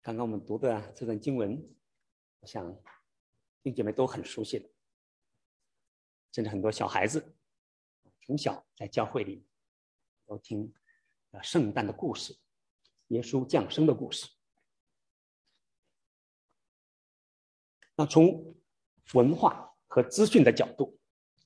刚刚我们读的这段经文，我想弟兄姐妹都很熟悉的，甚至很多小孩子从小在教会里都听圣诞的故事，耶稣降生的故事。那从文化和资讯的角度，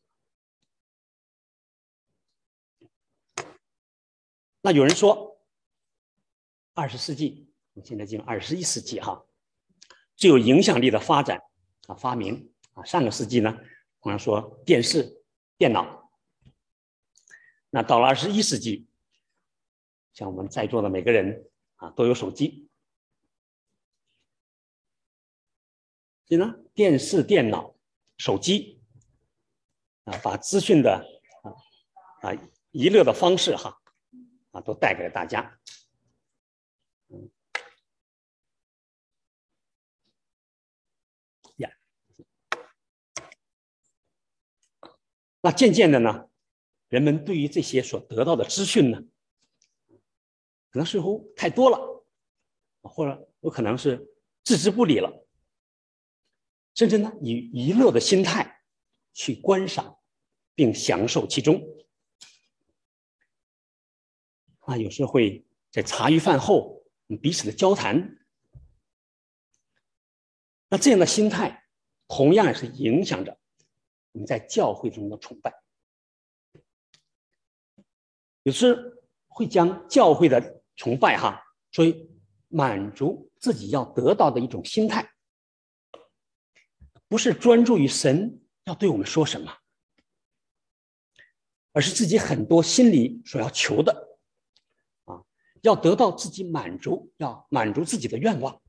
那有人说20世纪，我们现在进入21世纪最有影响力的发展发明上个世纪呢，通常说电视、电脑。那到了21世纪，像我们在座的每个人都有手机。所以呢，电视、电脑、手机把资讯的娱乐的方式都带给了大家。那渐渐的呢，人们对于这些所得到的资讯呢，可能似乎太多了，或者有可能是置之不理了，甚至呢以娱乐的心态去观赏并享受其中。有时候会在茶余饭后彼此的交谈，那这样的心态同样是影响着我们在教会中的崇拜。有时会将教会的崇拜作为满足自己要得到的一种心态，不是专注于神要对我们说什么，而是自己很多心里所要求的要得到自己满足，要满足自己的愿望。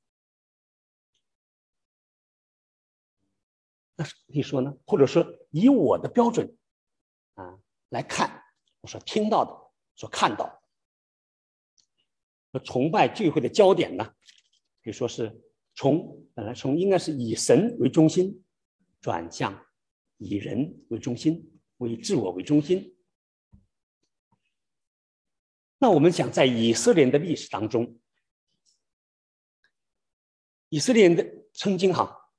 那可以说呢，或者说以我的标准来看我所听到的、所看到的，崇拜聚会的焦点呢，可以说是本来从应该是以神为中心，转向以人为中心，以自我为中心。那我们想在以色列人的历史当中，以色列人的曾经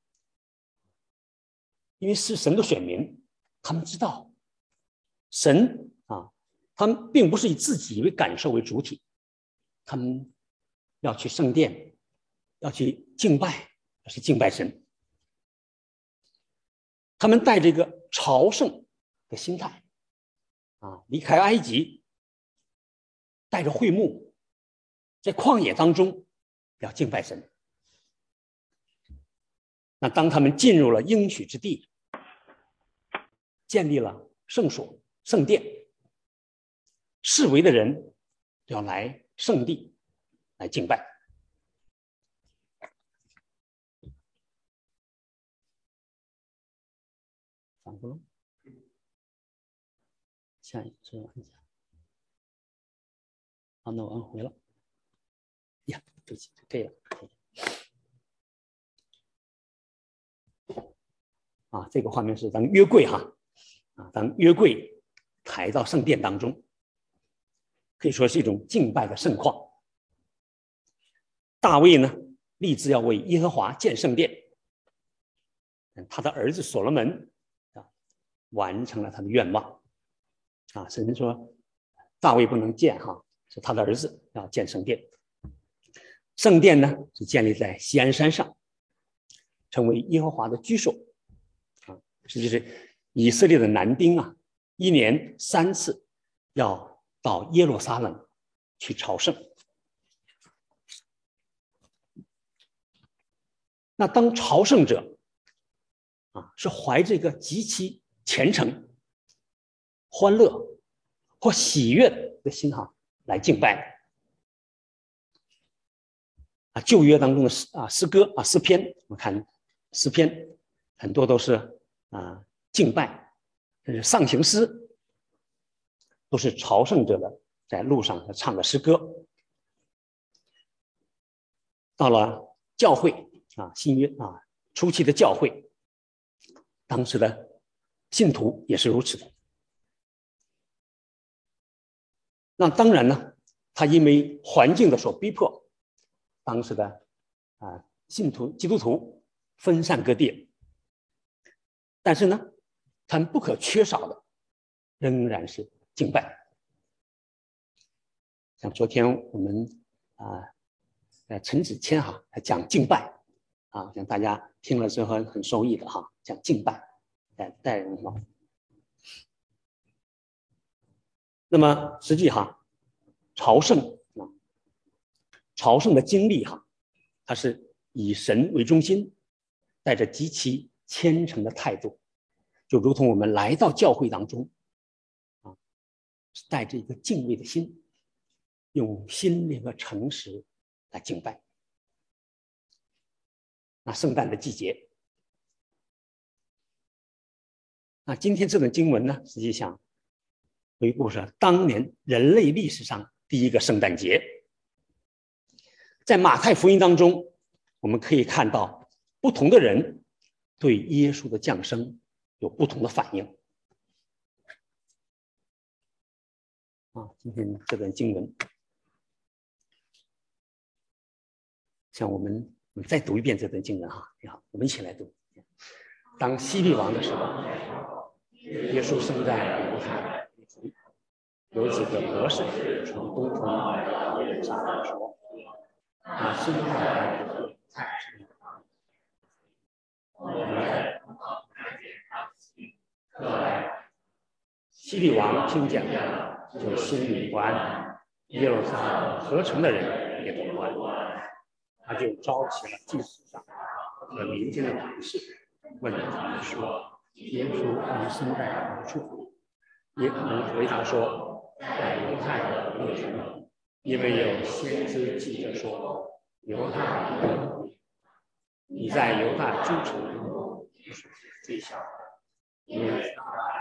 因为是神的选民，他们知道神他们并不是以自己为感受为主体，他们要去圣殿，要去敬拜，要去敬拜神。他们带着一个朝圣的心态离开埃及，带着会幕，在旷野当中要敬拜神。那当他们进入了应许之地，建立了圣所、圣殿，四围的人要来圣地来敬拜。反过来，下一次按下。那我按回了。呀，对不起，可以了。这个画面是咱们约柜咱们约柜抬到圣殿当中，可以说是一种敬拜的盛况。大卫呢，立志要为耶和华建圣殿，他的儿子所罗门完成了他的愿望神说大卫不能建是他的儿子要建圣殿。圣殿呢是建立在锡安山上，成为耶和华的居所这就是以色列的男丁1年3次要到耶路撒冷去朝圣。那当朝圣者是怀着一个极其虔诚、欢乐或喜悦的心来敬拜旧约当中的诗歌诗篇，我们看诗篇很多都是敬拜，甚至上行诗都是朝圣者的在路上唱的诗歌。到了教会新约初期的教会，当时的信徒也是如此的。那当然呢，他因为环境的所逼迫， 当时的信徒基督徒分散各地，但是呢，他们不可缺少的仍然是敬拜。像昨天我们陈子谦他讲敬拜像大家听了之后很受益的讲敬拜带人那么实际朝圣的经历它是以神为中心，带着极其虔诚的态度，就如同我们来到教会当中带着一个敬畏的心，用心灵和诚实来敬拜。那圣诞的季节，那今天这段经文呢，实际上回顾是当年人类历史上第一个圣诞节。在马太福音当中，我们可以看到不同的人对耶稣的降生有不同的反应。今天这段经文，像我们再读一遍这段经文我们一起来读。当希律王的时候，耶稣生在犹太，有几个博士从东方来到耶路撒冷说，他生在犹太之地。希律王听见了，就心里不安，耶路撒冷合城的人也都不安，他就召集了祭司长和民间的武士，问他们说：“耶稣你生在何处？”耶稣回答说：“在犹太的耶路撒冷，因为有先知记着说，犹太你在犹大诸城中是最小的，因为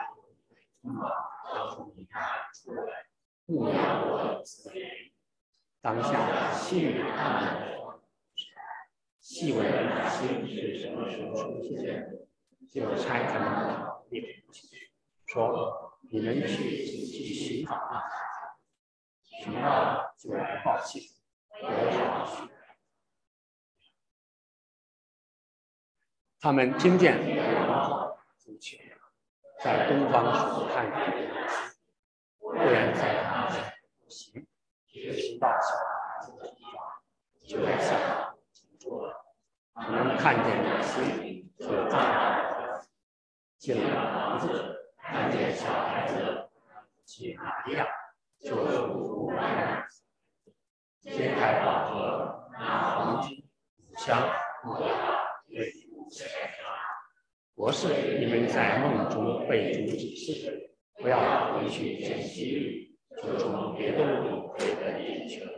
告诉你看出来，牧养我的子民。当下细语他们说，细闻的心是什么时候出现，就差他们到列国去，说你们去仔细寻找那孩子，寻到了就来报信，我好去。他们听见就去，在东方所看见，忽然在他们行到小孩子的地方，就在下停住了。他们看见有心，就站进了房子，看见小孩子去玛利亚，就匍匐在揭开宝盒，拿黄金、乳香、没药为博士，你们在梦中被主指示，不要回去见希律，就从别的路回本地去了。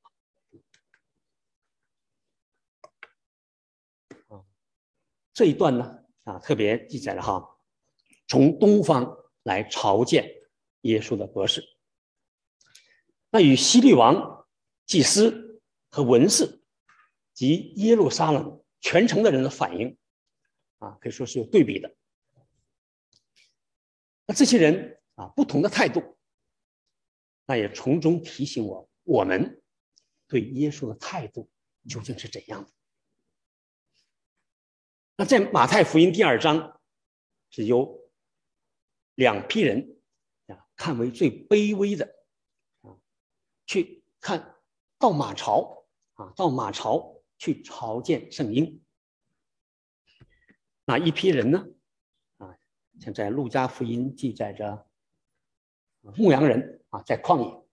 这一段呢，特别记载了从东方来朝见耶稣的博士。那与希律王、祭司和文士及耶路撒冷全城的人的反应可以说是有对比的。那这些人不同的态度，那也从中提醒我们对耶稣的态度究竟是怎样的。那在马太福音第2章是由2批人看为最卑微的去看到马槽去朝见圣婴。那一批人呢像在路加福音记载着牧羊人在旷野，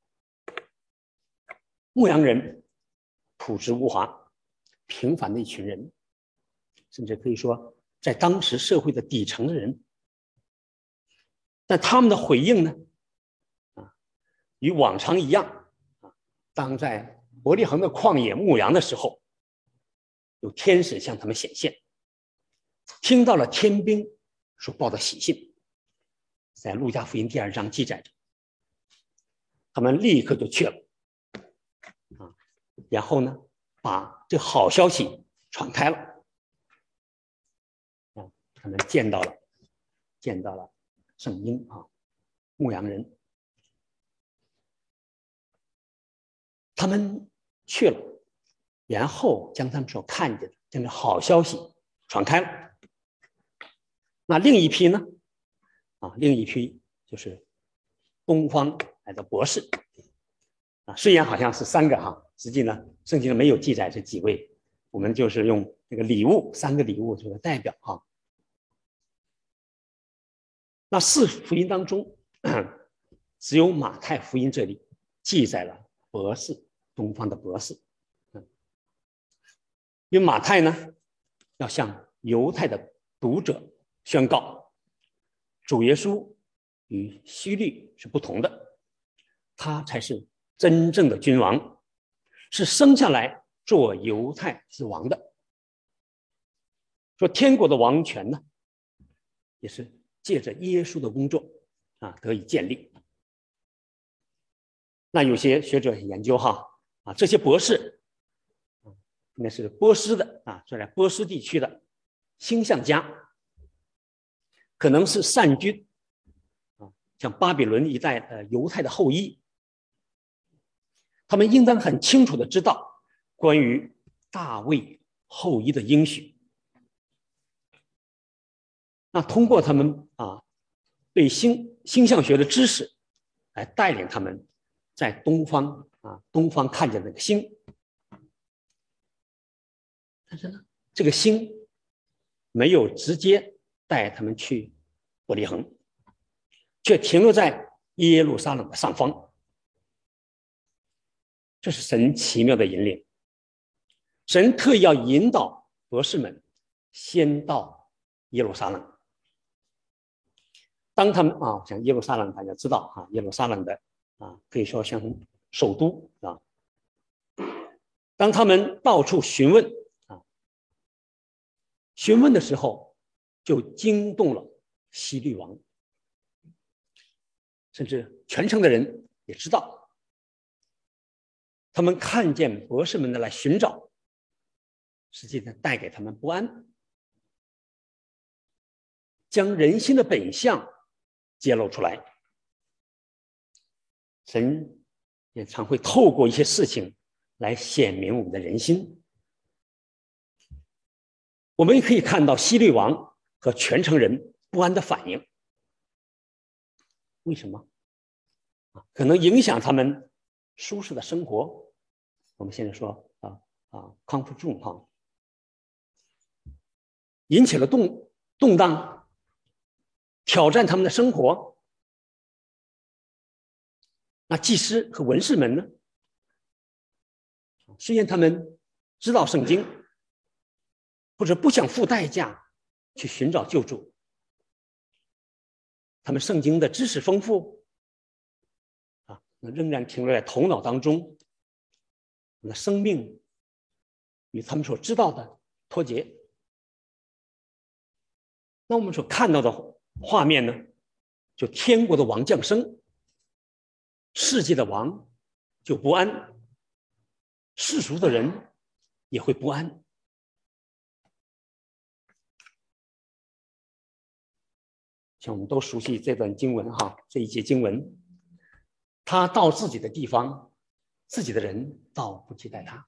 牧羊人朴实无华，平凡的一群人，甚至可以说在当时社会的底层的人。但他们的回应呢与往常一样当在伯利恒的旷野牧羊的时候，有天使向他们显现，听到了天兵所报的喜信，在路加福音第2章记载着，他们立刻就去了然后呢把这好消息传开了他们见到了圣婴牧羊人，他们去了然后将他们所看见的这样的好消息传开了。那另一批呢？另一批就是东方来的博士。虽然好像是3个实际呢，圣经上没有记载这几位，我们就是用这个礼物，3个礼物作为代表那4福音当中，只有马太福音这里记载了博士，东方的博士。因为马太呢，要向犹太的读者宣告，主耶稣与希律是不同的，他才是真正的君王，是生下来做犹太之王的。说天国的王权呢，也是借着耶稣的工作得以建立。那有些学者研究这些博士应该是波斯的就在波斯地区的星象家，可能是散居像巴比伦一带犹太的后裔，他们应当很清楚的知道关于大卫后裔的应许。那通过他们对星象学的知识来带领他们在东方看见那个星。但是呢，这个星没有直接带他们去伯利恒，却停留在耶路撒冷的上方。这是神奇妙的引领，神特意要引导博士们先到耶路撒冷。当他们像耶路撒冷，大家知道耶路撒冷的可以说像首都当他们到处询问的时候，就惊动了希律王，甚至全城的人也知道，他们看见博士们的来寻找，实际上带给他们不安，将人心的本相揭露出来。神也常会透过一些事情来显明我们的人心。我们可以看到希律王和全城人不安的反应。为什么？可能影响他们舒适的生活。我们现在说comfort zone引起了动荡，挑战他们的生活。那祭司和文士们呢？虽然他们知道圣经，或者不想付代价去寻找救助，他们圣经的知识丰富仍然停留在头脑当中，那生命与他们所知道的脱节。那我们所看到的画面呢，就天国的王降生，世界的王就不安，世俗的人也会不安。像我们都熟悉这段经文这一节经文，他到自己的地方，自己的人倒不接待他。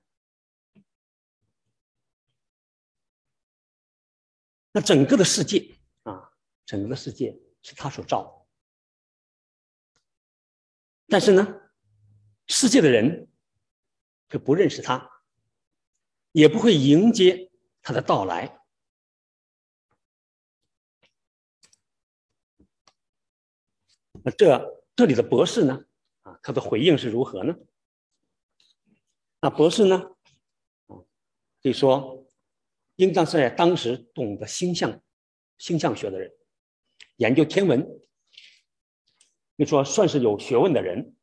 那整个的世界整个的世界是他所造的，但是呢，世界的人却不认识他，也不会迎接他的到来。那这里的博士呢他的回应是如何呢？那博士呢可以说应当是在当时懂得星象学的人，研究天文，可以说算是有学问的人。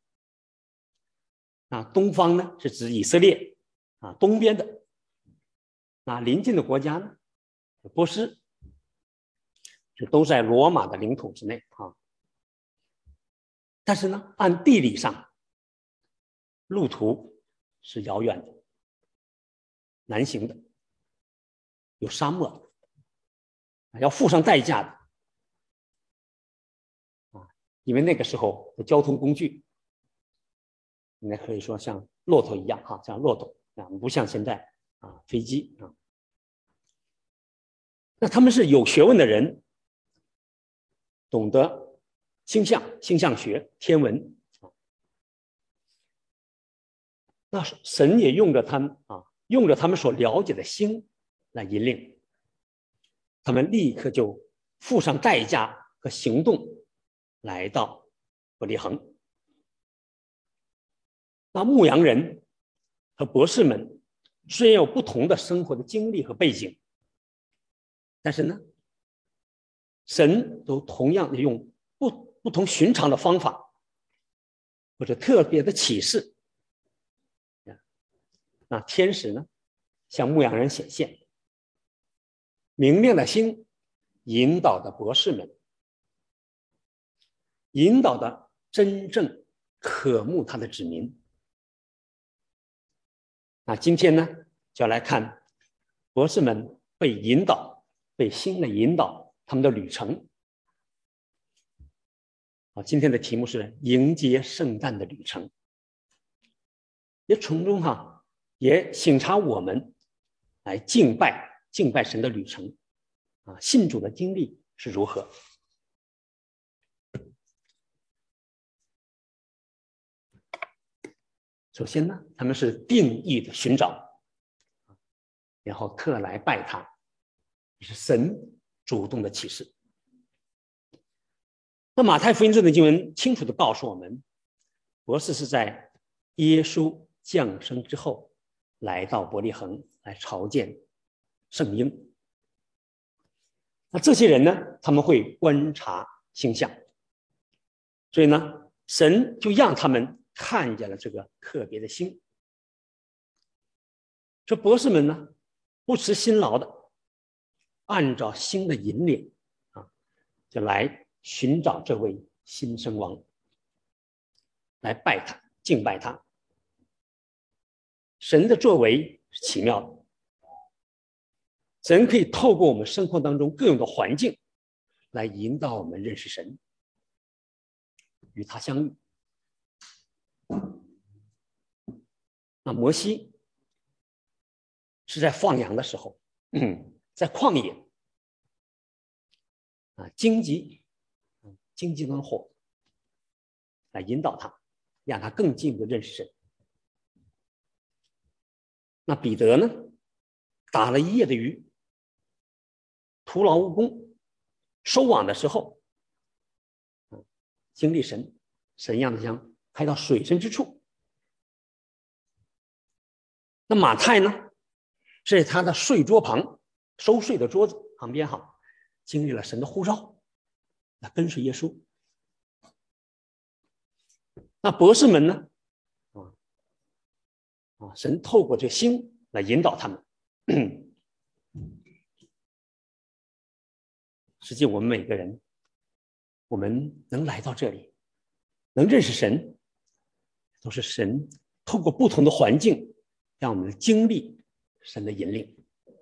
东方呢是指以色列东边的，邻近的国家呢波斯，这都在罗马的领土之内但是呢，按地理上路途是遥远的，难行的，有沙漠，要付上代价的因为那个时候的交通工具应该可以说像骆驼一样像骆驼啊，不像现在啊飞机啊。那他们是有学问的人，懂得星象、星象学、天文啊。那神也用着他们啊，用着他们所了解的星来引领，他们立刻就付上代价和行动，来到伯利恒。那牧羊人和博士们虽然有不同的生活的经历和背景，但是呢，神都同样的用不同寻常的方法，或者特别的启示。那天使呢，向牧羊人显现，明亮的星引导的博士们，引导的真正渴慕他的子民。那今天呢，就要来看博士们被引导，被星来引导他们的旅程。今天的题目是迎接圣诞的旅程，也从中也省察我们来敬拜神的旅程啊，信主的经历是如何。首先呢，他们是定义的寻找，然后特来拜他，是神主动的启示。那马太福音这段经文清楚地告诉我们，博士是在耶稣降生之后来到伯利恒来朝见圣婴。那这些人呢，他们会观察星象，所以呢，神就让他们看见了这个特别的星。这博士们呢，不辞辛劳的按照星的引领就来寻找这位新生王，来拜他，敬拜他。神的作为是奇妙的，神可以透过我们生活当中各种的环境来引导我们认识神，与他相遇。那摩西是在放羊的时候，在旷野荆棘跟火来引导他，让他更进一步认识神。那彼得呢，打了一夜的鱼，徒劳无功，收网的时候经历神让他像开到水深之处。那马太呢，是在他的税桌旁，收税的桌子旁边经历了神的呼召，来跟随耶稣。那博士们呢，神透过这星来引导他们。实际我们每个人，我们能来到这里，能认识神，都是神透过不同的环境让我们经历神的引领。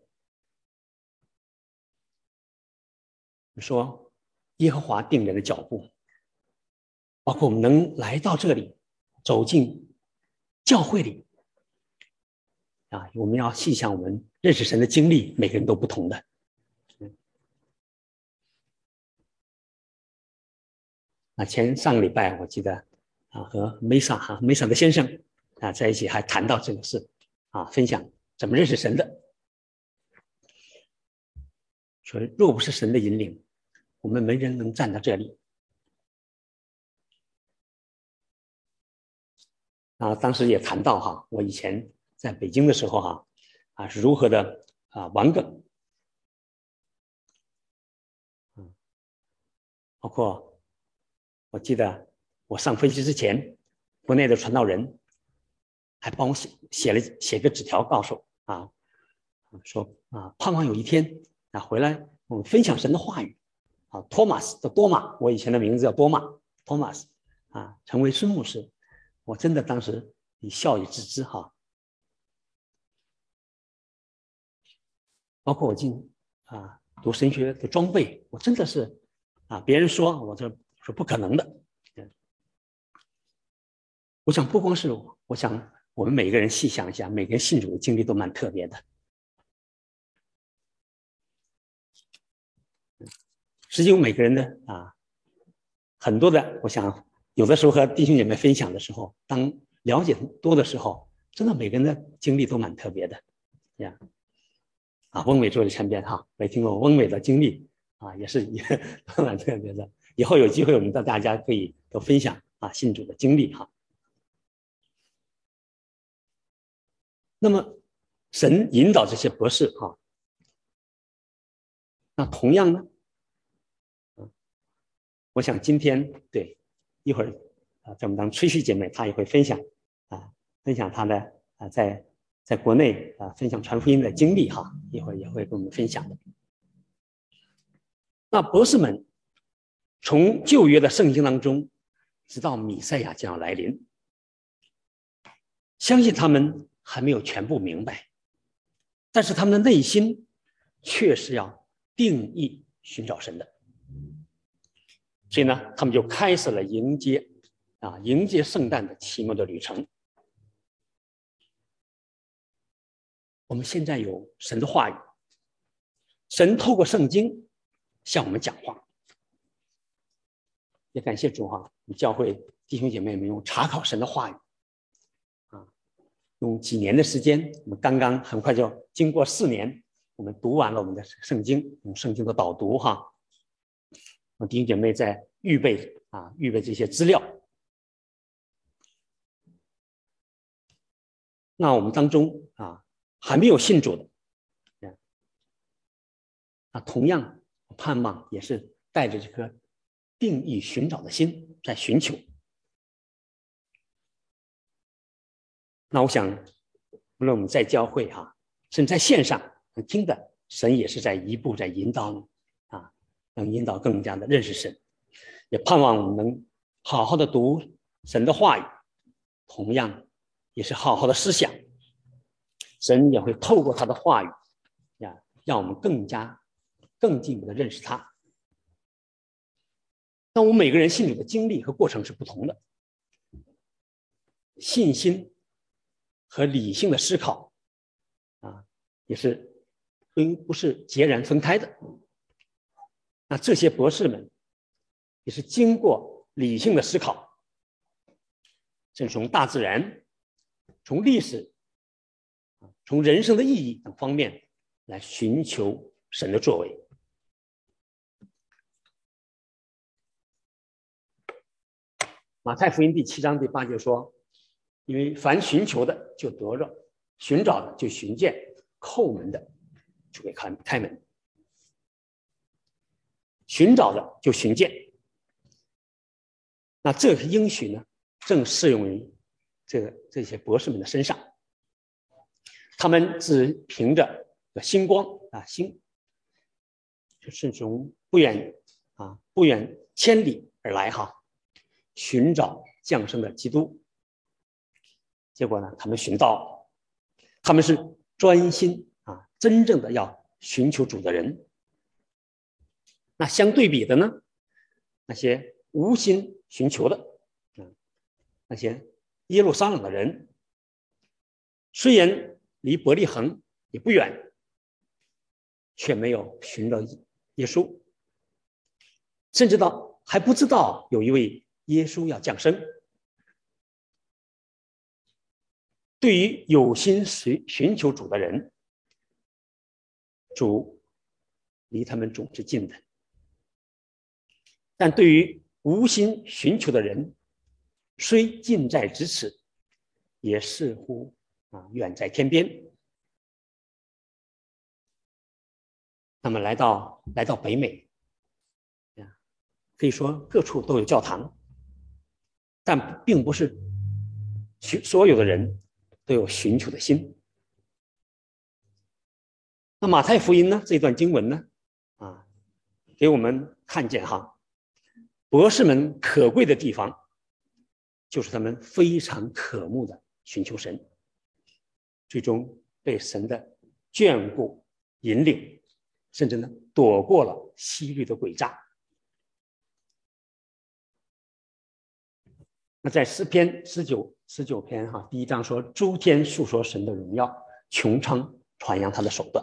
说耶和华定人的脚步，包括我们能来到这里，走进教会里我们要细想我们认识神的经历，每个人都不同的。上个礼拜我记得和梅萨的先生在一起还谈到这个事分享怎么认识神的。说若不是神的引领，我们没人能站到这里。当时也谈到我以前在北京的时候是如何的顽梗，包括我记得我上飞机之前，国内的传道人还帮我写个纸条，告诉我说盼望有一天回来我们分享神的话语托马斯的多马，我以前的名字叫多马，托马斯成为孙牧师。我真的当时以笑以自之包括我读神学的装备，我真的是别人说我说不可能的。我想不光是我想我们每个人细想一下，每个人信主的经历都蛮特别的。实际我每个人的很多的，我想有的时候和弟兄姐妹分享的时候，当了解多的时候，真的每个人的经历都蛮特别的呀。翁伟坐在前边没听过翁伟的经历也是都蛮特别的。以后有机会我们大家可以都分享信主的经历那么神引导这些博士那同样呢，我想今天一会儿在我们当中吹嘘姐妹她也会分享她的在国内分享传福音的经历一会儿也会跟我们分享的。那博士们从旧约的圣经当中直到弥赛亚将要来临，相信他们还没有全部明白，但是他们的内心却是要定义寻找神的。所以呢，他们就开始了迎接圣诞的奇妙的旅程。我们现在有神的话语，神透过圣经向我们讲话，也感谢主教会弟兄姐妹们用查考神的话语用几年的时间，我们刚刚很快就经过4年，我们读完了我们的圣经，用圣经的导读弟兄姐妹在预备这些资料。那我们当中还没有信主的同样盼望也是带着这颗定义寻找的心在寻求。那我想无论我们在教会甚至在线上听的，神也是在一步在引导你能引导更加的认识神，也盼望我们能好好的读神的话语，同样也是好好的思想，神也会透过他的话语让我们更进一步的认识他。但我们每个人信主的经历和过程是不同的，信心和理性的思考也是不是截然分开的。那这些博士们也是经过理性的思考，正从大自然、从历史、从人生的意义等方面来寻求神的作为。马太福音第7章第8节说，因为凡寻求的就得着，寻找的就寻见，叩门的就给开门。寻找的就寻见，那这个应许呢，正适用于这些博士们的身上。他们只凭着星光星，就是从不远千里而来寻找降生的基督。结果呢，他们寻到，他们是专心真正的要寻求主的人。那相对比的呢，那些无心寻求的那些耶路撒冷的人，虽然离伯利恒也不远，却没有寻到耶稣，甚至还不知道有一位耶稣要降生。对于有心寻求主的人，主离他们总是近的，但对于无心寻求的人，虽近在咫尺，也似乎远在天边。那么来到北美可以说各处都有教堂，但并不是所有的人都有寻求的心。那马太福音呢，这段经文呢给我们看见博士们可贵的地方，就是他们非常渴慕的寻求神，最终被神的眷顾引领，甚至呢躲过了希律的诡诈。那在诗篇19 19篇哈，第1章说诸天述说神的荣耀，穹苍传扬他的手段。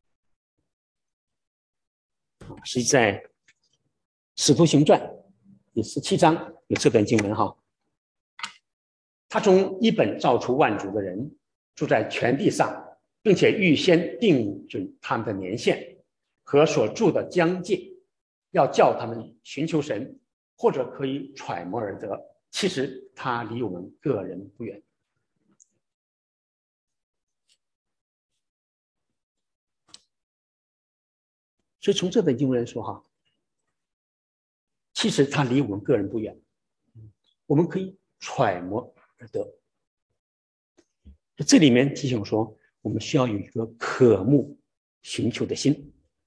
实际在使徒行传第17章有这段经文哈，他从一本造出万族的人，住在全地上，并且预先定准他们的年限和所住的疆界，要叫他们寻求神，或者可以揣摩而得。其实他离我们个人不远。所以从这段经文来说哈，其实他离我们个人不远，我们可以揣摩而得。这里面提醒说，我们需要有一个渴慕寻求的心。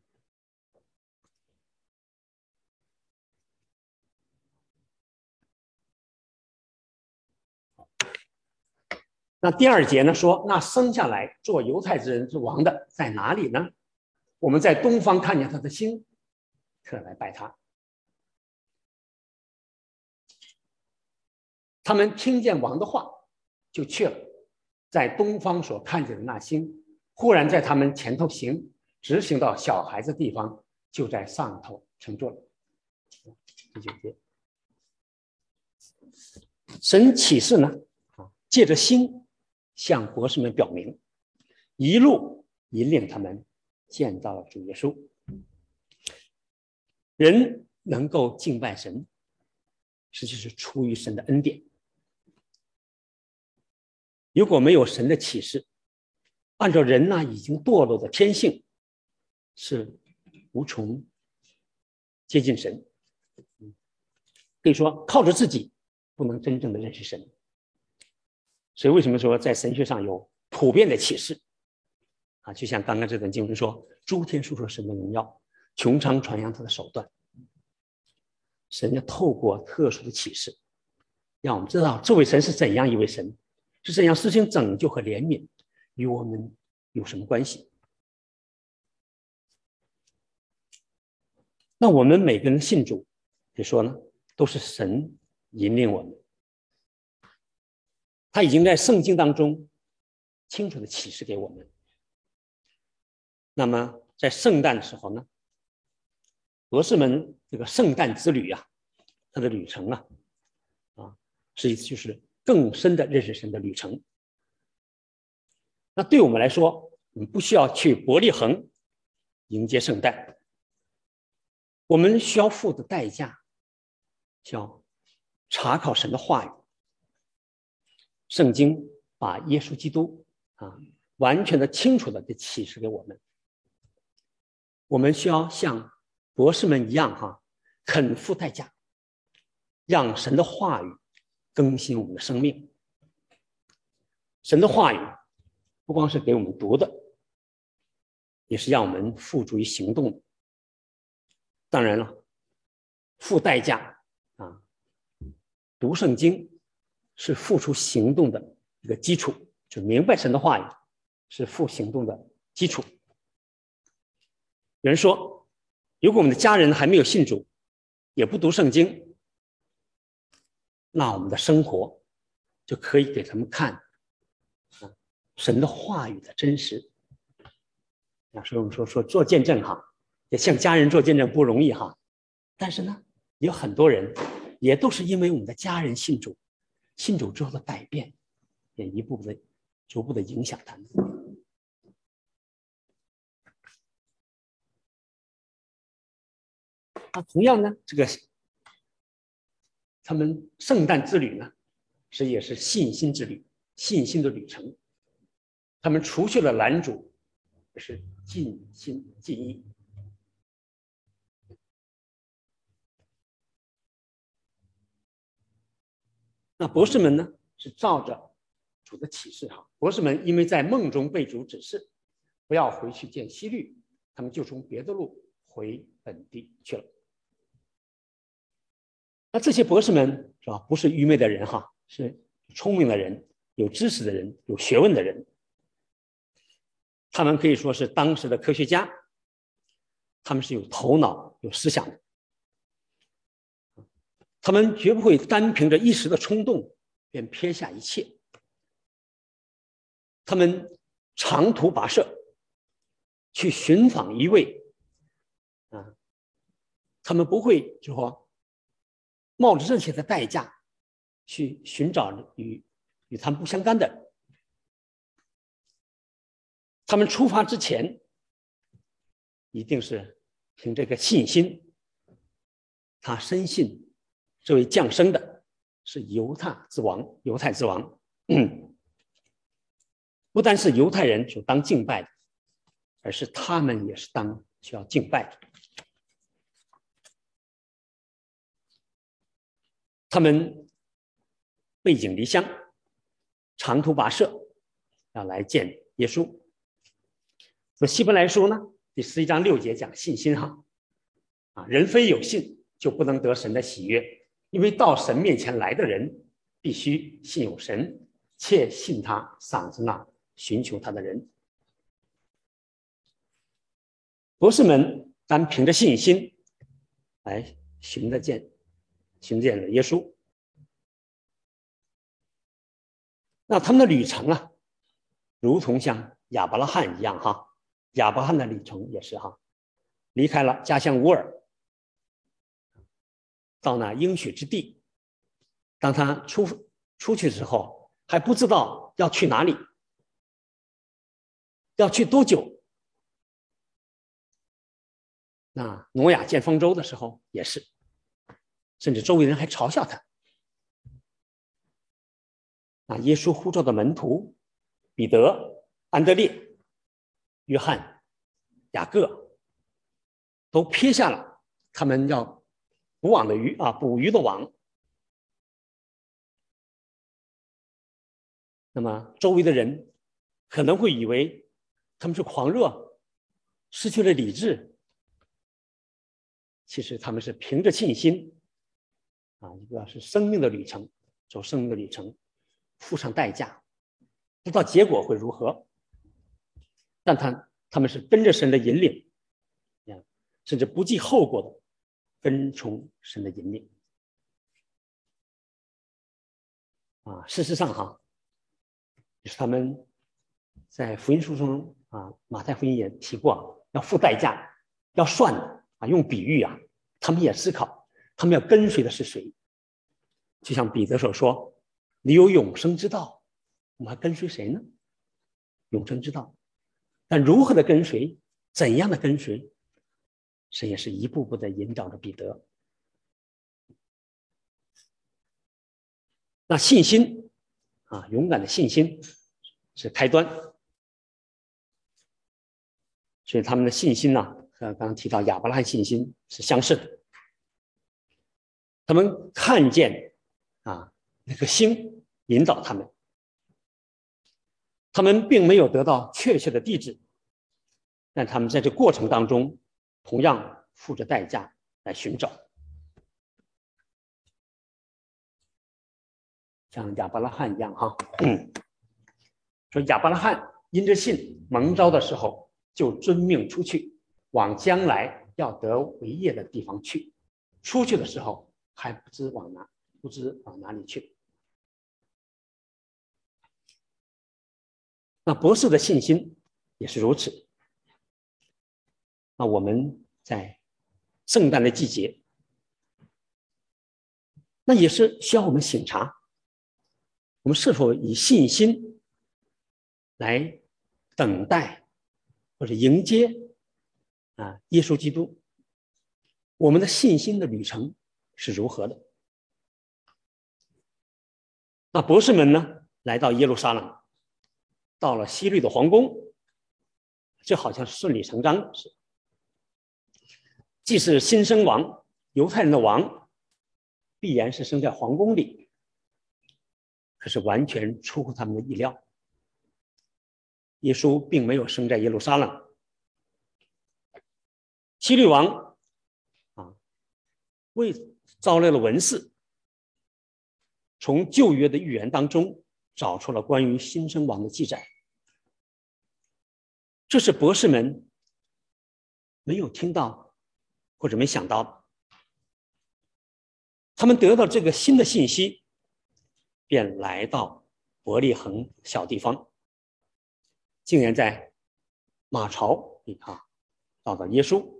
那第2节呢说，那生下来做犹太之人之王的在哪里呢？我们在东方看见他的星，特来拜他。他们听见王的话，就去了。在东方所看见的那星，忽然在他们前头行，直行到小孩子地方，就在上头乘坐了。第9节，神启示呢，借着星向博士们表明，一路引领他们见到了主耶稣。人能够敬拜神，实际是出于神的恩典。如果没有神的启示，按照人已经堕落的天性，是无从接近神。可以说靠着自己不能真正的认识神。所以为什么说在神学上有普遍的启示就像刚刚这段经文说，诸天述说神的荣耀，穹苍传扬他的手段。神要透过特殊的启示，让我们知道这位神是怎样一位神，是怎样施行拯救和怜悯，与我们有什么关系。那我们每个人信主，可以说呢，都是神引领我们。他已经在圣经当中清楚的启示给我们。那么在圣诞的时候呢，博士们这个圣诞之旅它的旅程实际就是更深的认识神的旅程。那对我们来说，我们不需要去伯利恒迎接圣诞，我们需要付的代价叫查考神的话语。圣经把耶稣基督完全的清楚的启示给我们。我们需要像博士们一样肯付代价，让神的话语更新我们的生命。神的话语不光是给我们读的，也是让我们付诸于行动的。当然了，付代价读圣经是付出行动的一个基础，就明白神的话语是付行动的基础。有人说，如果我们的家人还没有信主，也不读圣经，那我们的生活就可以给他们看神的话语的真实。所以我们说做见证也向家人做见证不容易但是呢，有很多人也都是因为我们的家人信主，信主之后的改变，也一步步的逐步的影响他们。同样呢，这个他们圣诞之旅呢，实际也是信心之旅，信心的旅程。他们除去了拦阻，也是尽心尽意。那博士们呢，是照着主的启示博士们因为在梦中被主指示不要回去见希律，他们就从别的路回本地去了。那这些博士们是吧，不是愚昧的人是聪明的人，有知识的人，有学问的人。他们可以说是当时的科学家，他们是有头脑有思想的。他们绝不会单凭着一时的冲动便撇下一切，他们长途跋涉去寻访一位他们不会就说冒着这些的代价去寻找与他们不相干的人。他们出发之前一定是凭这个信心，他深信这位降生的是犹太之王。不单是犹太人所当敬拜的，而是他们也是当需要敬拜的。他们背井离乡，长途跋涉，要来见耶稣。说希伯来书呢，第11章6节讲信心人非有信，就不能得神的喜悦，因为到神面前来的人，必须信有神，且信他赏赐那寻求他的人。博士们单凭着信心来寻见了耶稣。那他们的旅程如同像亚伯拉罕一样亚伯拉罕的旅程也是离开了家乡乌尔，到那应许之地。当他出去之后，还不知道要去哪里，要去多久。那挪亚建方舟的时候也是，甚至周围人还嘲笑他。耶稣呼召的门徒彼得、安德烈、约翰、雅各都撇下了他们要捕鱼的网。那么周围的人可能会以为他们是狂热，失去了理智。其实他们是凭着信心一个是生命的旅程，走生命的旅程，付上代价，不知道结果会如何，但他们是跟着神的引领，甚至不计后果的跟从神的引领。事实上就是他们在福音书中马太福音也提过，要付代价，要算用比喻他们也思考，他们要跟随的是谁。就像彼得所说，你有永生之道，我们还跟随谁呢？永生之道。但如何的跟随，怎样的跟随，神也是一步步的引导着彼得。那信心勇敢的信心是开端。所以他们的信心和刚刚提到亚伯拉罕信心是相似的。他们看见那颗星引导他们，他们并没有得到确切的地址，但他们在这过程当中同样付着代价来寻找。像亚伯拉罕一样说亚伯拉罕因着信蒙召的时候，就遵命出去，往将来要得为业的地方去。出去的时候还不知往哪里去。那博士的信心也是如此。那我们在圣诞的季节，那也是需要我们省察，我们是否以信心来等待或者迎接耶稣基督。我们的信心的旅程是如何的？那博士们呢，来到耶路撒冷，到了希律的皇宫，这好像是顺理成章的事。既是新生王，犹太人的王，必然是生在皇宫里，可是完全出乎他们的意料。耶稣并没有生在耶路撒冷。希律王为招来了文士，从旧约的预言当中找出了关于新生王的记载。这是博士们没有听到或者没想到的。他们得到这个新的信息， 便来到伯利恒小地方，竟然在马槽里找到耶稣。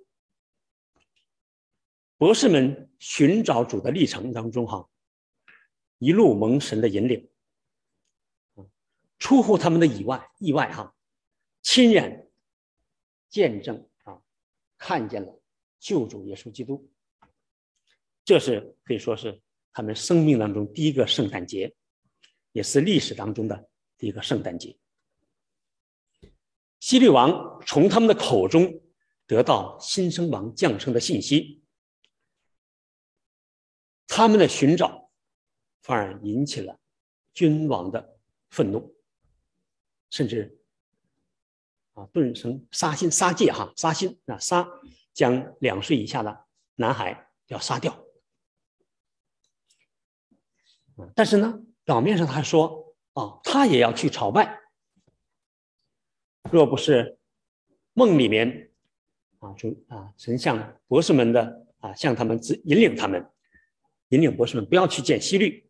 博士们寻找主的历程当中一路蒙神的引领，出乎他们的意外亲眼见证看见了救主耶稣基督。这是可以说是他们生命当中第一个圣诞节，也是历史当中的第一个圣诞节。希律王从他们的口中得到新生王降生的信息，他们的寻找反而引起了君王的愤怒，甚至顿生杀心将2岁以下的男孩要杀掉。但是呢，表面上他说他也要去朝拜，若不是梦里面神向博士们的向他们引领博士们不要去见希律，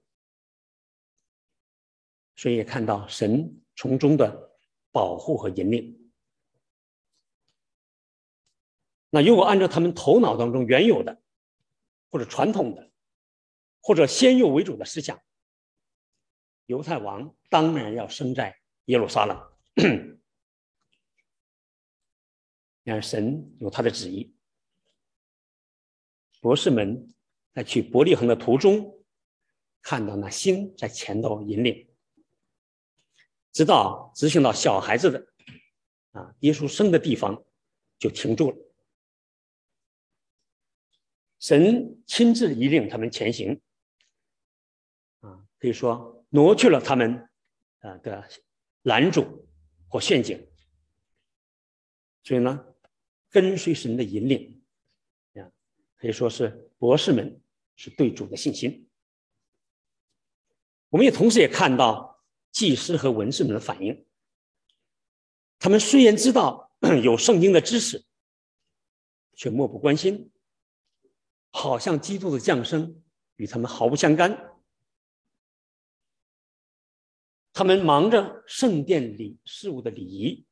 所以也看到神从中的保护和引领。那如果按照他们头脑当中原有的或者传统的或者先入为主的思想，犹太王当然要生在耶路撒冷。然而神有他的旨意，博士们在去伯利恒的途中看到那星在前头引领，直到直行到小孩子的耶稣生的地方就停住了。神亲自引领他们前行，可以说挪去了他们的拦阻或陷阱。所以呢，跟随神的引领可以说是博士们是对主的信心。我们也同时也看到祭司和文士们的反应，他们虽然知道有圣经的知识，却漠不关心，好像基督的降生与他们毫不相干。他们忙着圣殿里事务的礼仪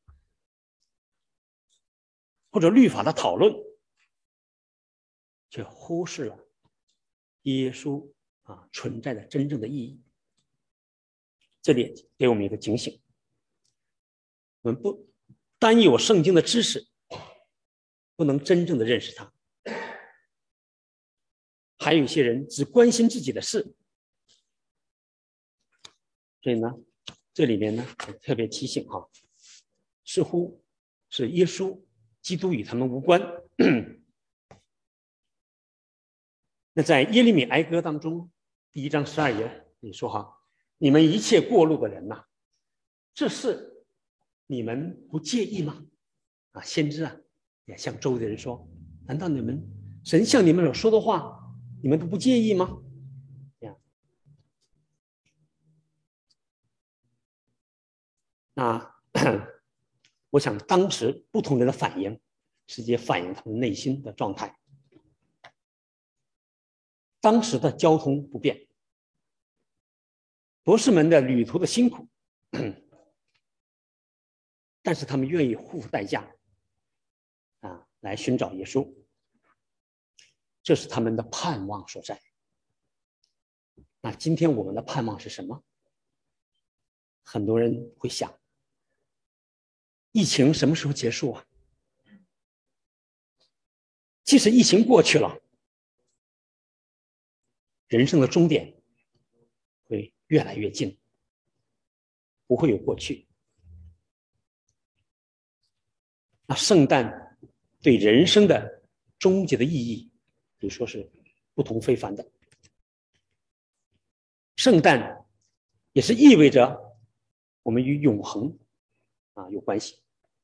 或者律法的讨论，却忽视了耶稣存在的真正的意义。这里给我们一个警醒，我们不单有圣经的知识，不能真正的认识它。还有一些人只关心自己的事，所以呢，这里面呢特别提醒似乎是耶稣基督与他们无关。那在耶利米哀歌当中第1章12节你说你们一切过路的人这事你们不介意吗？先知也向周围的人说，难道神向你们所说的话你们都不介意吗？那我想当时不同人的反应直接反映他们内心的状态。当时的交通不便，博士们的旅途的辛苦，但是他们愿意付代价来寻找耶稣，这是他们的盼望所在。那今天我们的盼望是什么？很多人会想，疫情什么时候结束即使疫情过去了，人生的终点会越来越近，不会有过去。那圣诞对人生的终极的意义可以说是不同非凡的。圣诞也是意味着我们与永恒有关系。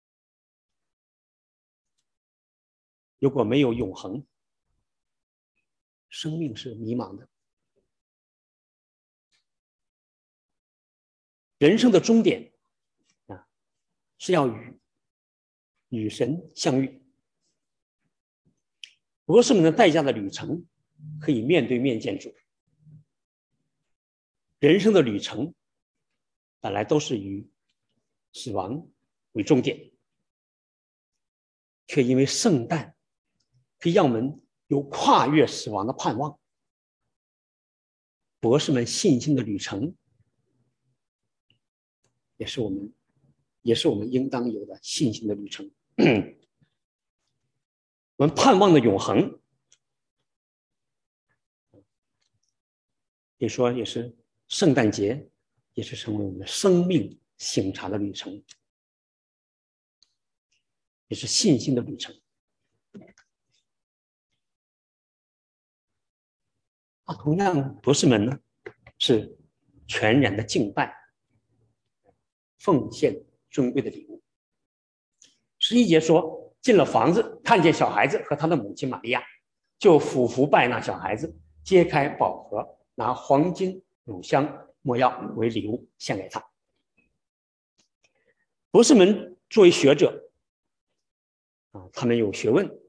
如果没有永恒，生命是迷茫的。人生的终点是要与神相遇。博士们的代价的旅程可以面对面见主， 人生的旅程本来都是以死亡为终点，却因为圣诞可以让我们有跨越死亡的盼望。博士们信心的旅程，也是我们应当有的信心的旅程。我们盼望的永恒，可以说也是圣诞节，也是成为我们生命醒察的旅程，也是信心的旅程。同样，博士们呢是全然的敬拜，奉献尊贵的礼物。11节说，进了房子，看见小孩子和他的母亲玛利亚，就俯伏拜那小孩子，揭开宝盒，拿黄金、乳香、没药为礼物献给他。博士们作为学者他们有学问，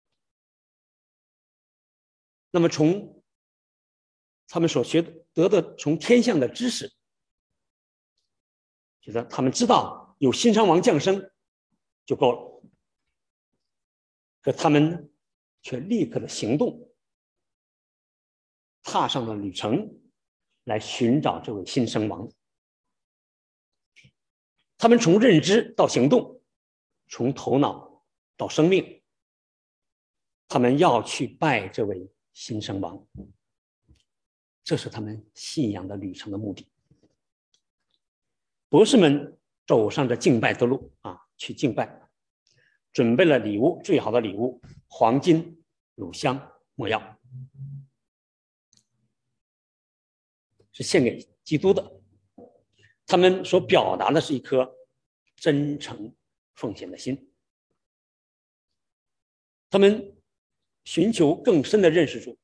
那么从他们所学得的从天象的知识，觉得他们知道有新生王降生就够了，可他们却立刻的行动，踏上了旅程，来寻找这位新生王。他们从认知到行动，从头脑到生命，他们要去拜这位新生王，这是他们信仰的旅程的目的。博士们走上这敬拜的路去敬拜，准备了礼物，最好的礼物，黄金、乳香、没药，是献给基督的。他们所表达的是一颗真诚奉献的心，他们寻求更深的认识主，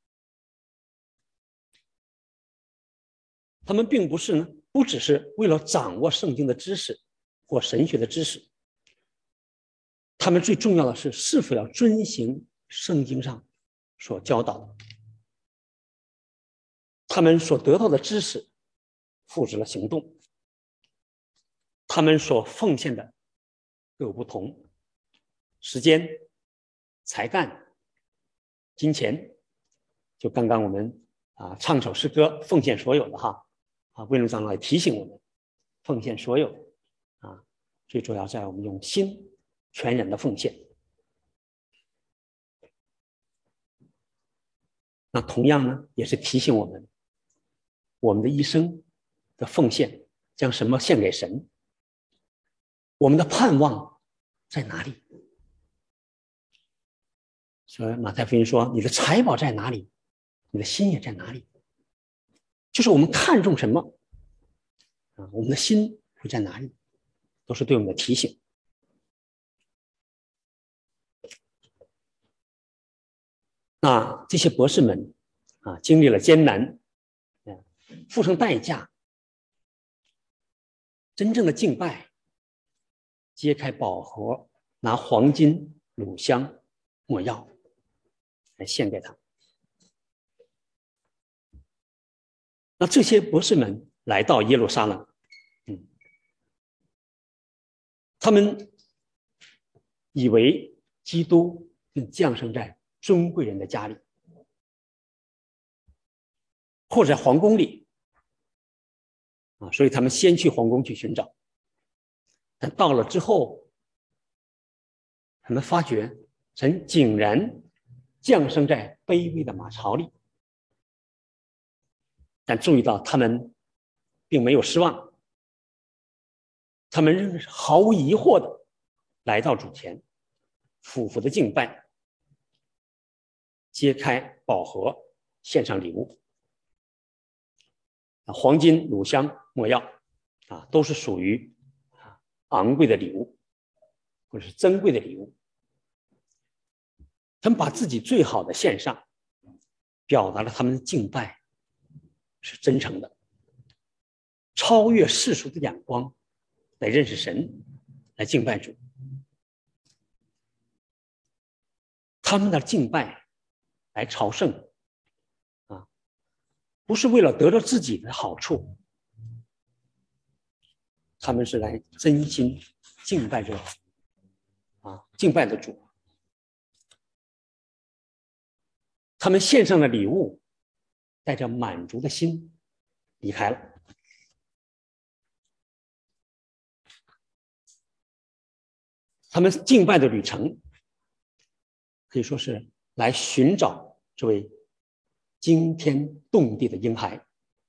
他们并不只是为了掌握圣经的知识或神学的知识，他们最重要的是否要遵行圣经上所教导的。他们所得到的知识付诸了行动，他们所奉献的各有不同，时间、才干、金钱，就刚刚我们唱首诗歌奉献所有的魏龙长老也提醒我们，奉献所有最主要在我们用心全然的奉献。那同样呢，也是提醒我们，我们的一生的奉献将什么献给神，我们的盼望在哪里？所以马太福音说，你的财宝在哪里，你的心也在哪里。就是我们看重什么我们的心会在哪里，都是对我们的提醒。那这些博士们经历了艰难，付上代价，真正的敬拜，揭开宝盒，拿黄金、乳香、没药来献给他。那这些博士们来到耶路撒冷，他们以为基督降生在尊贵人的家里，或者在皇宫里所以他们先去皇宫去寻找，但到了之后，他们发觉神竟然降生在卑微的马槽里。但注意到他们并没有失望，他们仍是毫无疑惑的来到主前，俯伏的敬拜，揭开宝盒，献上礼物。黄金、乳香、没药都是属于昂贵的礼物，或者是珍贵的礼物。他们把自己最好的献上，表达了他们的敬拜是真诚的，超越世俗的眼光来认识神，来敬拜主。他们的敬拜来朝圣不是为了得到自己的好处，他们是来真心敬拜着敬拜的主。他们献上的礼物，带着满足的心离开了。他们敬拜的旅程，可以说是来寻找这位惊天动地的婴孩，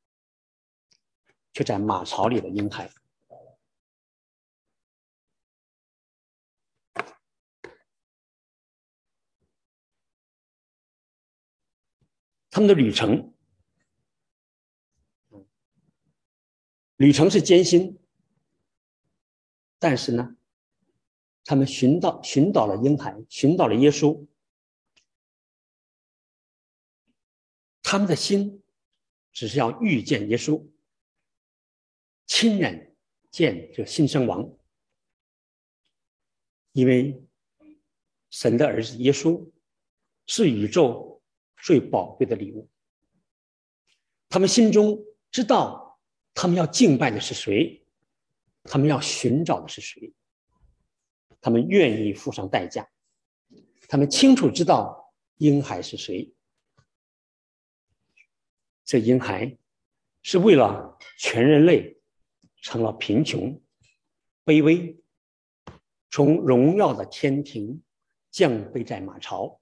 却在马槽里的婴孩。他们的旅程是艰辛，但是呢，他们寻到了婴孩，寻到了耶稣，他们的心只是要遇见耶稣，亲眼见这新生王，因为神的儿子耶稣是宇宙最宝贵的礼物。他们心中知道他们要敬拜的是谁，他们要寻找的是谁，他们愿意付上代价，他们清楚知道婴孩是谁。这婴孩是为了全人类成了贫穷、卑微，从荣耀的天庭降卑在马槽。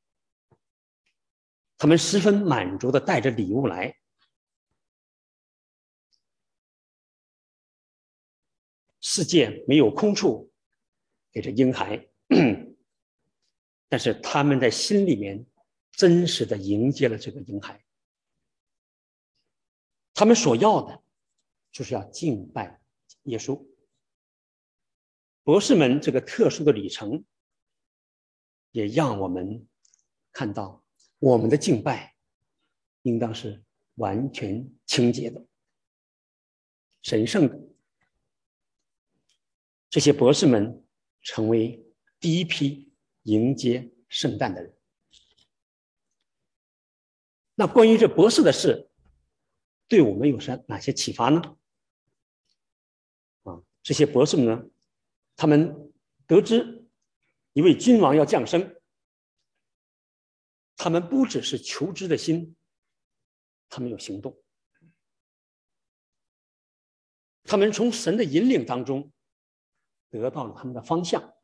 他们十分满足地带着礼物来，世界没有空处给这婴孩，但是他们在心里面真实地迎接了这个婴孩。他们所要的就是要敬拜耶稣。博士们这个特殊的旅程，也让我们看到我们的敬拜应当是完全清洁的、神圣的。这些博士们成为第一批迎接圣诞的人。那关于这博士的事，对我们有哪些启发呢？这些博士们呢，他们得知一位君王要降生，他们不只是求知的心，他们有行动。他们从神的引领当中得到了他们的方向，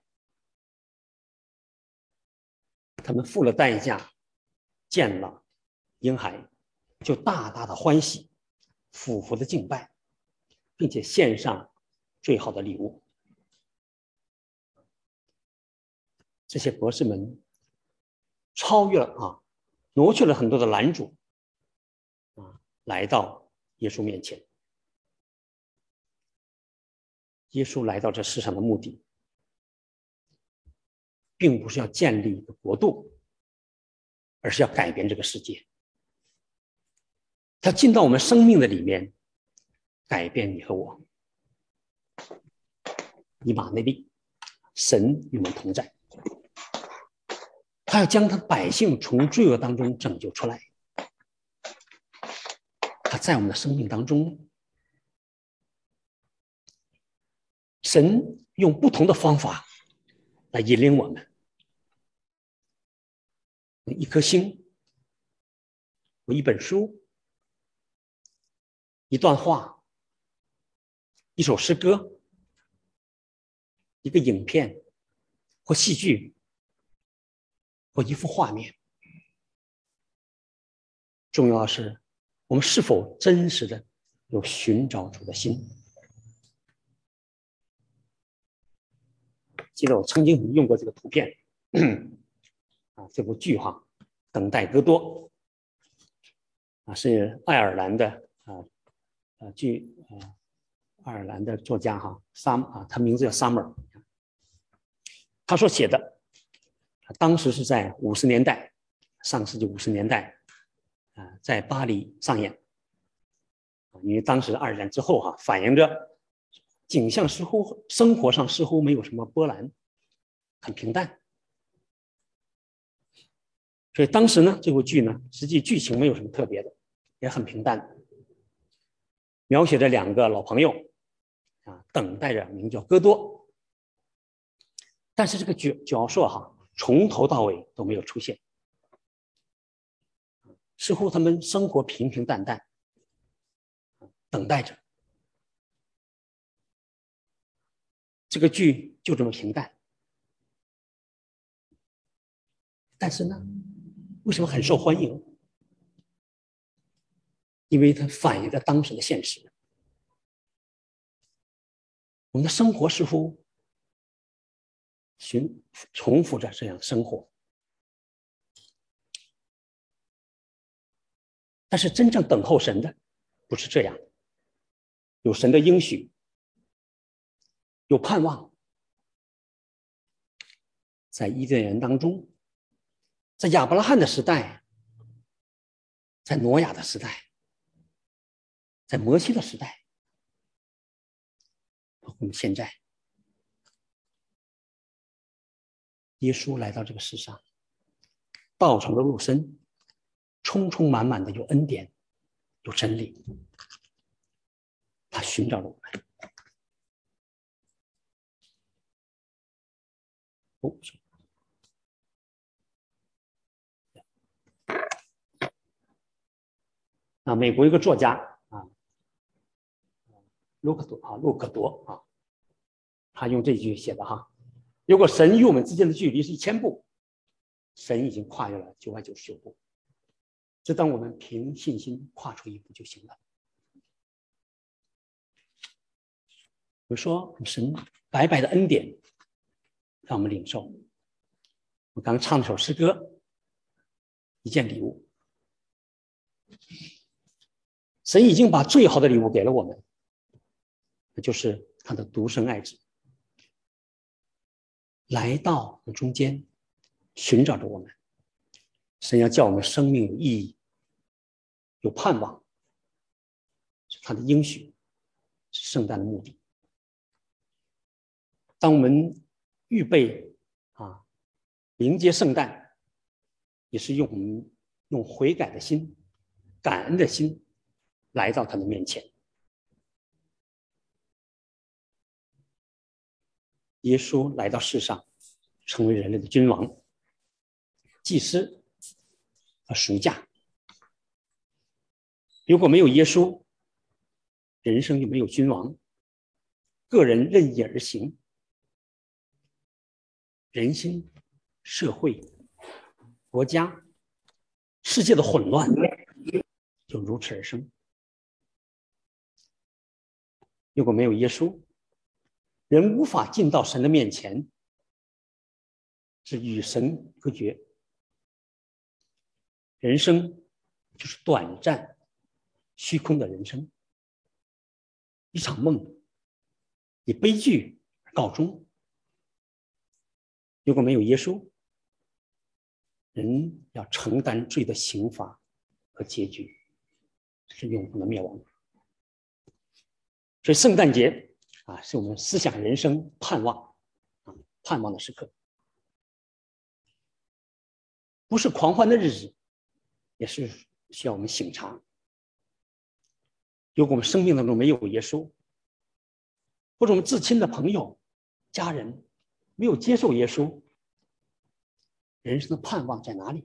他们付了代价，见了婴孩，就大大的欢喜，俯伏的敬拜，并且献上最好的礼物。这些博士们超越了挪去了很多的拦阻来到耶稣面前。耶稣来到这世上的目的，并不是要建立一个国度，而是要改变这个世界。他进到我们生命的里面，改变你和我。以马内利，神与我们同在。他要将他的百姓从罪恶当中拯救出来。他在我们的生命当中，神用不同的方法来引领我们。一颗星，一本书，一段话，一首诗歌，一个影片或戏剧，或一幅画面。重要的是我们是否真实的有寻找主的心。记得我曾经用过这个图片这部剧等待戈多是爱尔兰的爱尔兰的作家他名字叫 Summer， 他所写的，当时是在50年代，上世纪50年代在巴黎上演。因为当时二战之后反映着景象似乎生活上似乎没有什么波澜，很平淡。所以当时呢，这部剧呢，实际剧情没有什么特别的， 也很平淡，描写着2个老朋友等待着名叫哥多，但是这个角色从头到尾都没有出现，似乎他们生活平平淡淡，等待着。这个剧就这么平淡，但是呢，为什么很受欢迎？因为它反映着当时的现实。我们的生活似乎重复着这样生活，但是真正等候神的不是这样，有神的应许，有盼望。在伊甸园当中，在亚伯拉罕的时代，在挪亚的时代，在摩西的时代，我们现在，耶稣来到这个世上，道成了肉身，充充满满的有恩典，有真理。他寻找了我们。美国一个作家路可多他用这句写的如果神与我们之间的距离是1000步，神已经跨越了999步，只等我们凭信心跨出一步就行了。比如说神白白的恩典让我们领受，我刚唱了首诗歌，一件礼物。神已经把最好的礼物给了我们，那就是他的独生爱子来到我们中间，寻找着我们。神要叫我们生命有意义，有盼望，是他的应许，是圣诞的目的。当我们预备迎接圣诞，也是用悔改的心、感恩的心来到他的面前。耶稣来到世上，成为人类的君王、祭司和赎价。如果没有耶稣，人生就没有君王，个人任意而行，人心、社会、国家、世界的混乱就如此而生。如果没有耶稣，人无法进到神的面前，是与神隔绝。人生就是短暂、虚空的人生，一场梦，以悲剧而告终。如果没有耶稣，人要承担罪的刑罚和结局，是永恒的灭亡。所以圣诞节是我们思想人生盼望的时刻，不是狂欢的日子，也是需要我们省察。如果我们生命当中没有耶稣，或者我们至亲的朋友、家人没有接受耶稣，人生的盼望在哪里？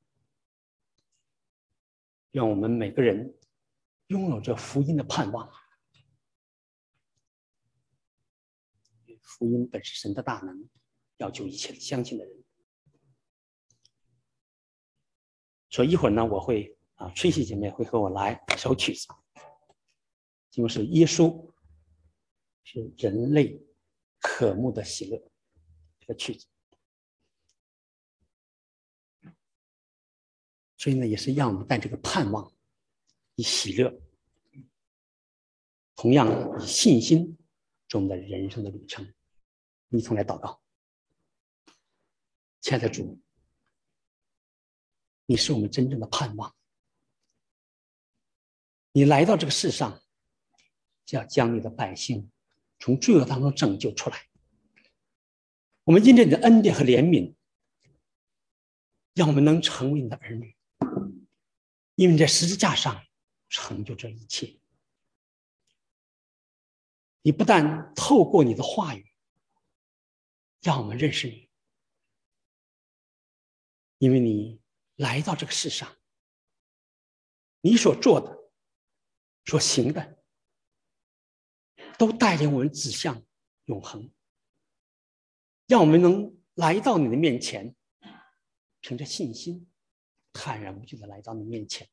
让我们每个人拥有着福音的盼望。福音本是神的大能，要救一切相信的人。所以一会儿呢，我会崔西姐妹会和我来一首曲子，就是耶稣是人类渴慕的喜乐这个曲子。所以呢，也是让我们带这个盼望，以喜乐，同样以信心中的人生的旅程。一同来祷告。亲爱的主，你是我们真正的盼望，你来到这个世上，就要将你的百姓从罪恶当中拯救出来。我们因着你的恩典和怜悯，让我们能成为你的儿女。因为你在十字架上成就这一切。你不但透过你的话语让我们认识你，因为你来到这个世上，你所做的、所行的，都带领我们指向永恒，让我们能来到你的面前，凭着信心坦然无惧的来到你面前。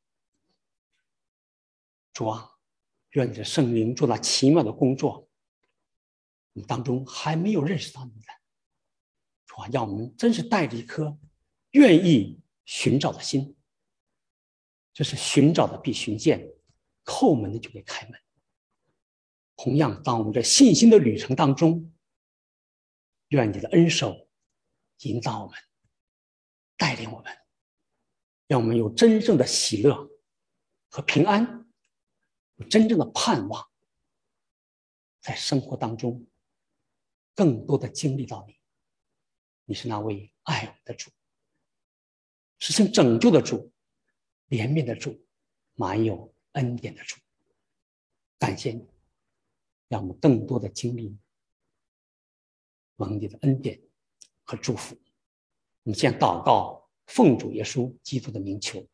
主啊，愿你的圣灵做那奇妙的工作，我们当中还没有认识到你的主啊，让我们真是带着一颗愿意寻找的心。这是寻找的必寻见，叩门的就给开门。同样，当我们在信心的旅程当中，愿你的恩手引导我们，带领我们，让我们有真正的喜乐和平安，有真正的盼望，在生活当中更多的经历到你。你是那位爱我们的主，实行拯救的主，怜悯的主，满有恩典的主。感谢你，让我们更多的经历蒙你的恩典和祝福。我们现在祷告，奉主耶稣基督的名求，